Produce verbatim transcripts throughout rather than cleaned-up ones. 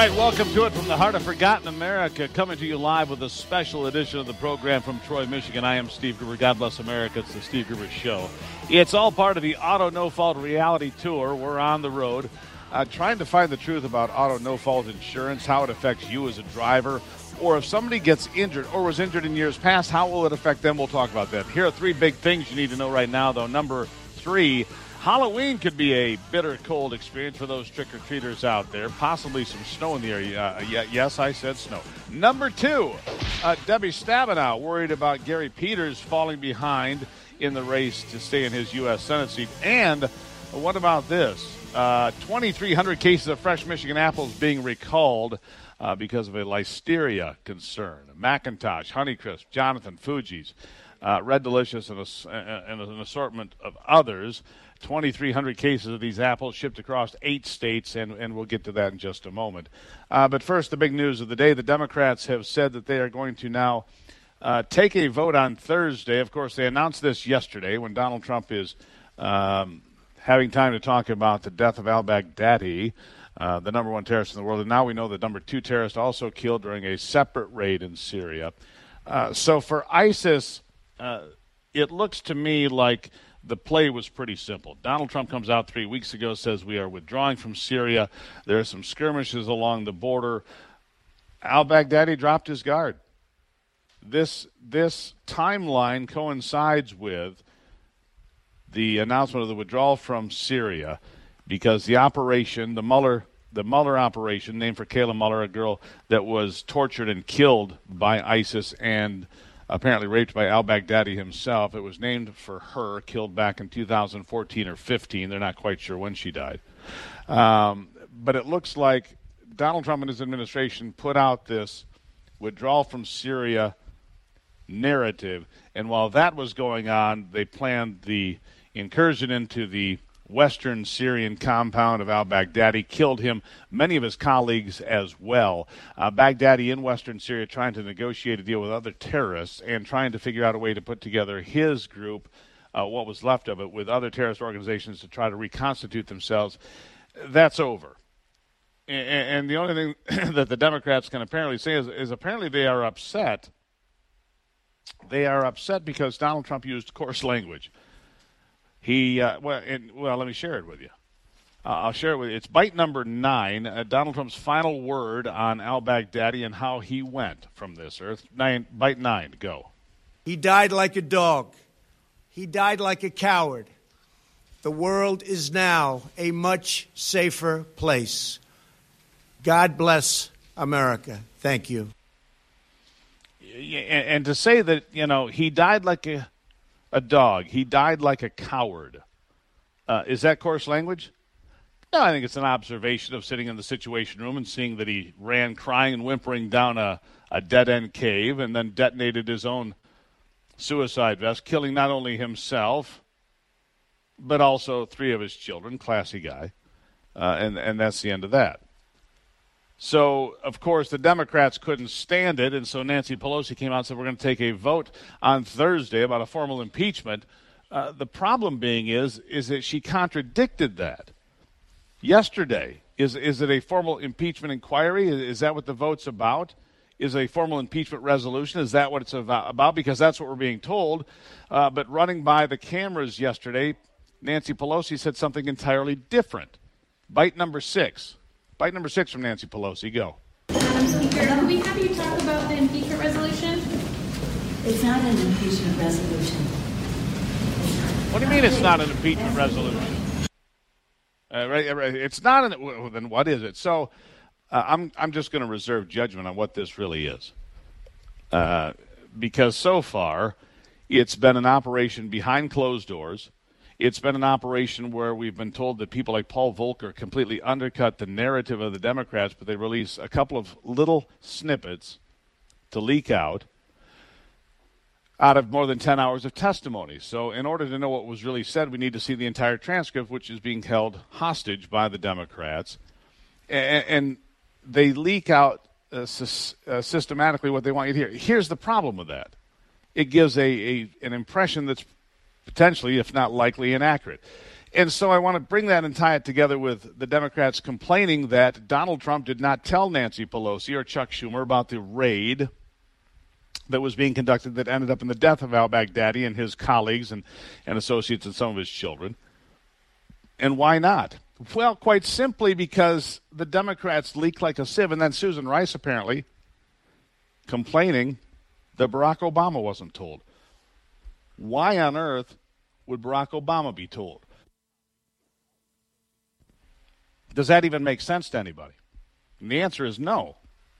right, welcome to it from the heart of Forgotten America, coming to you live with a special edition of the program from Troy, Michigan. I am Steve Gruber. God bless America. It's the Steve Gruber Show. It's all part of the Auto No Fault Reality Tour. We're on the road uh, trying to find the truth about auto no fault insurance, how it affects you as a driver, or if somebody gets injured or was injured in years past, how will it affect them? We'll talk about that. Here are three big things you need to know right now, though. Number three, Halloween could be a bitter cold experience for those trick-or-treaters out there. Possibly some snow in the area. Uh, yeah, yes, I said snow. Number two, uh, Debbie Stabenow worried about Gary Peters falling behind in the race to stay in his U S Senate seat. And what about this? Uh, twenty-three hundred cases of fresh Michigan apples being recalled uh, because of a listeria concern. McIntosh, Honeycrisp, Jonathan, Fuji's, uh, Red Delicious, and, a, and an assortment of others. twenty-three hundred cases of these apples shipped across eight states, and, and we'll get to that in just a moment. Uh, but first, the big news of the day. The Democrats have said that they are going to now uh, take a vote on Thursday. Of course, they announced this yesterday when Donald Trump is um, having time to talk about the death of al-Baghdadi, uh, the number one terrorist in the world. And now we know the number two terrorist also killed during a separate raid in Syria. Uh, so for ISIS, uh, it looks to me like the play was pretty simple. Donald Trump comes out three weeks ago, says we are withdrawing from Syria. There are some skirmishes along the border. Al-Baghdadi dropped his guard. This this timeline coincides with the announcement of the withdrawal from Syria because the operation, the Mueller, the Mueller operation, named for Kayla Mueller, a girl that was tortured and killed by ISIS and apparently raped by al-Baghdadi himself. It was named for her, killed back in two thousand fourteen or fifteen. They're not quite sure when she died. Um, but it looks like Donald Trump and his administration put out this withdrawal from Syria narrative. And while that was going on, they planned the incursion into the western Syrian compound of al-Baghdadi, killed him, many of his colleagues as well. Uh, Baghdadi in western Syria trying to negotiate a deal with other terrorists and trying to figure out a way to put together his group, uh, what was left of it, with other terrorist organizations to try to reconstitute themselves. That's over. And, and the only thing that the Democrats can apparently say is, is apparently they are upset. They are upset because Donald Trump used coarse language. He, uh, well, and, well, let me share it with you. Uh, I'll share it with you. It's bite number nine, uh, Donald Trump's final word on al-Baghdadi and how he went from this earth. Nine, bite nine, go. He died like a dog. He died like a coward. The world is now a much safer place. God bless America. Thank you. And, and to say that, you know, he died like a A dog. He died like a coward. Uh, is that coarse language? No, I think it's an observation of sitting in the Situation Room and seeing that he ran crying and whimpering down a, a dead-end cave and then detonated his own suicide vest, killing not only himself, but also three of his children. Classy guy. Uh, and, and that's the end of that. So, of course, the Democrats couldn't stand it, and so Nancy Pelosi came out and said we're going to take a vote on Thursday about a formal impeachment. Uh, the problem being is is that she contradicted that yesterday. Is is it a formal impeachment inquiry? Is, is that what the vote's about? Is a formal impeachment resolution? Is that what it's about? Because that's what we're being told. Uh, but running by the cameras yesterday, Nancy Pelosi said something entirely different. Bite number six. Bite number six from Nancy Pelosi. Go. Madam Speaker, can we have you talk about the impeachment resolution? It's not an impeachment resolution. What do you mean it's not an impeachment resolution? Uh, right, right, it's not an. Well, then what is it? So uh, I'm I'm just going to reserve judgment on what this really is, uh, because so far it's been an operation behind closed doors. It's been an operation where we've been told that people like Paul Volcker completely undercut the narrative of the Democrats, but they release a couple of little snippets to leak out out of more than ten hours of testimony. So in order to know what was really said, we need to see the entire transcript, which is being held hostage by the Democrats. And, and they leak out uh, sy- uh, systematically what they want you to hear. Here's the problem with that. It gives a, a an impression that's potentially, if not likely, inaccurate. And so I want to bring that and tie it together with the Democrats complaining that Donald Trump did not tell Nancy Pelosi or Chuck Schumer about the raid that was being conducted that ended up in the death of al-Baghdadi and his colleagues and, and associates and some of his children. And why not? Well, quite simply because the Democrats leak like a sieve, and then Susan Rice apparently complaining that Barack Obama wasn't told. Why on earth would Barack Obama be told? Does that even make sense to anybody? And the answer is no.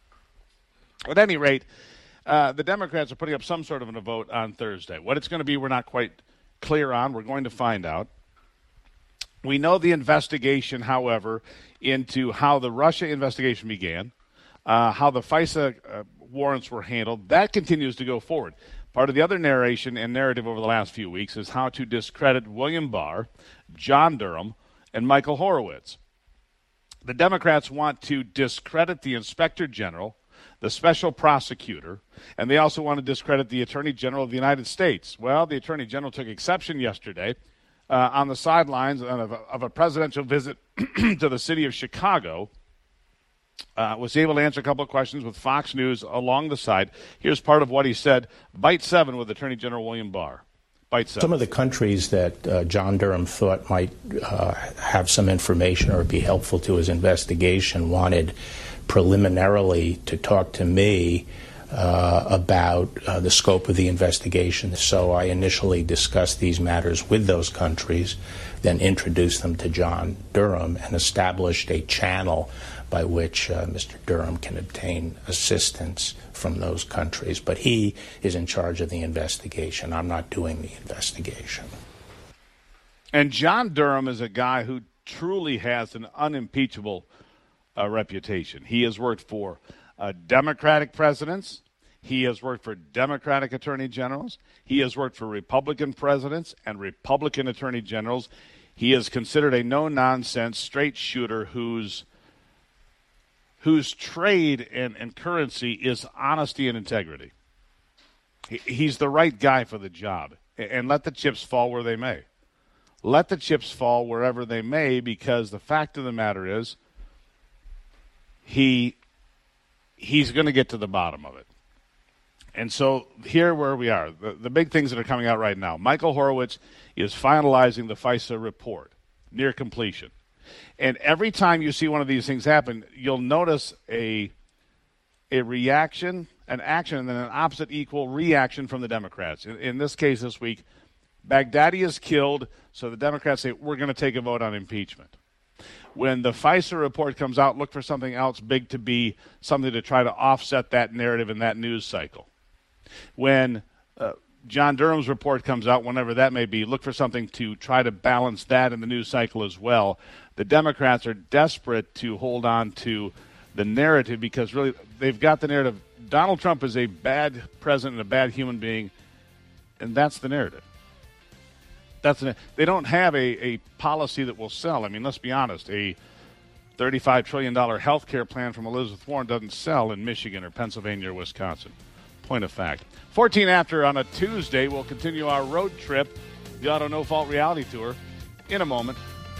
At any rate, uh, the Democrats are putting up some sort of a vote on Thursday. What it's going to be, we're not quite clear on. We're going to find out. We know the investigation, however, into how the Russia investigation began, uh, how the FISA uh, warrants were handled. That continues to go forward. Part of the other narration and narrative over the last few weeks is how to discredit William Barr, John Durham, and Michael Horowitz. The Democrats want to discredit the Inspector General, the special prosecutor, and they also want to discredit the Attorney General of the United States. Well, the Attorney General took exception yesterday uh, on the sidelines of a, of a presidential visit to the city of Chicago. Uh, was able to answer a couple of questions with Fox News along the side. Here's part of what he said. Bite seven with Attorney General William Barr. Bite seven. Some of the countries that uh, John Durham thought might uh, have some information or be helpful to his investigation wanted preliminarily to talk to me uh, about uh, the scope of the investigation. So I initially discussed these matters with those countries, then introduced them to John Durham and established a channel by which uh, Mister Durham can obtain assistance from those countries. But he is in charge of the investigation. I'm not doing the investigation. And John Durham is a guy who truly has an unimpeachable uh, reputation. He has worked for uh, Democratic presidents. He has worked for Democratic attorney generals. He has worked for Republican presidents and Republican attorney generals. He is considered a no-nonsense straight shooter whose whose trade and, and currency is honesty and integrity. He, he's the right guy for the job. And let the chips fall where they may. Let the chips fall wherever they may, because the fact of the matter is he he's going to get to the bottom of it. And so here where we are, the, the big things that are coming out right now. Michael Horowitz is finalizing the FISA report, near completion. And every time you see one of these things happen, you'll notice a a reaction, an action, and then an opposite equal reaction from the Democrats. In, in this case this week, Baghdadi is killed, so the Democrats say, we're going to take a vote on impeachment. When the FISA report comes out, look for something else big to be something to try to offset that narrative in that news cycle. When uh, John Durham's report comes out, whenever that may be, look for something to try to balance that in the news cycle as well. The Democrats are desperate to hold on to the narrative because really they've got the narrative. Donald Trump is a bad president and a bad human being, and that's the narrative. That's the, they don't have a, a policy that will sell. I mean, let's be honest. A thirty-five trillion dollars health care plan from Elizabeth Warren doesn't sell in Michigan or Pennsylvania or Wisconsin. Point of fact. fourteen after on a Tuesday, we'll continue our road trip, the Auto No Fault Reality Tour, in a moment.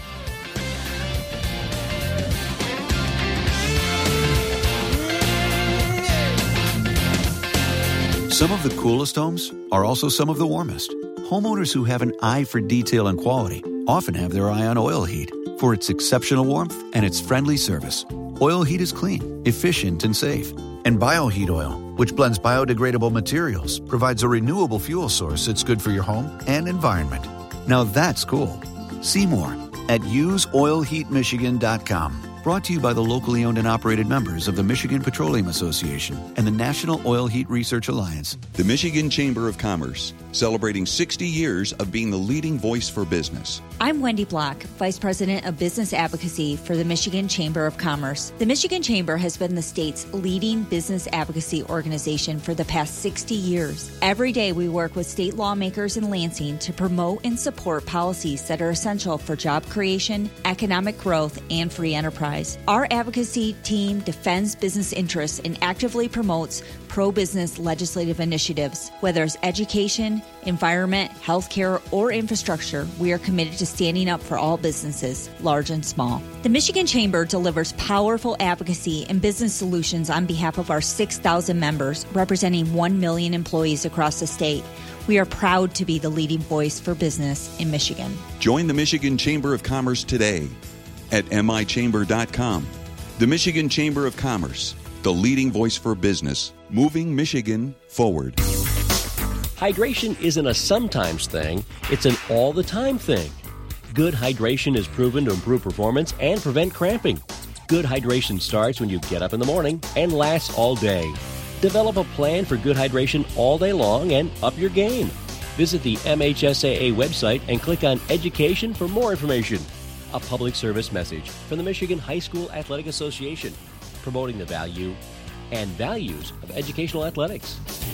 Some of the coolest homes are also some of the warmest. Homeowners who have an eye for detail and quality often have their eye on Oil Heat for its exceptional warmth and its friendly service. Oil Heat is clean, efficient, and safe. And BioHeat Oil, which blends biodegradable materials, provides a renewable fuel source that's good for your home and environment. Now that's cool. See more at use oil heat michigan dot com. Brought to you by the locally owned and operated members of the Michigan Petroleum Association and the National Oil Heat Research Alliance. The Michigan Chamber of Commerce, celebrating sixty years of being the leading voice for business. I'm Wendy Block, Vice President of Business Advocacy for the Michigan Chamber of Commerce. The Michigan Chamber has been the state's leading business advocacy organization for the past sixty years. Every day we work with state lawmakers in Lansing to promote and support policies that are essential for job creation, economic growth, and free enterprise. Our advocacy team defends business interests and actively promotes pro-business legislative initiatives. Whether it's education, environment, healthcare, or infrastructure, we are committed to to standing up for all businesses, large and small. The Michigan Chamber delivers powerful advocacy and business solutions on behalf of our six thousand members, representing one million employees across the state. We are proud to be the leading voice for business in Michigan. Join the Michigan Chamber of Commerce today at m i chamber dot com. The Michigan Chamber of Commerce, the leading voice for business, moving Michigan forward. Hydration isn't a sometimes thing, it's an all-the-time thing. Good hydration is proven to improve performance and prevent cramping. Good hydration starts when you get up in the morning and lasts all day. Develop a plan for good hydration all day long and up your game. Visit the M H S A A website and click on Education for more information. A public service message from the Michigan High School Athletic Association, promoting the value and values of educational athletics.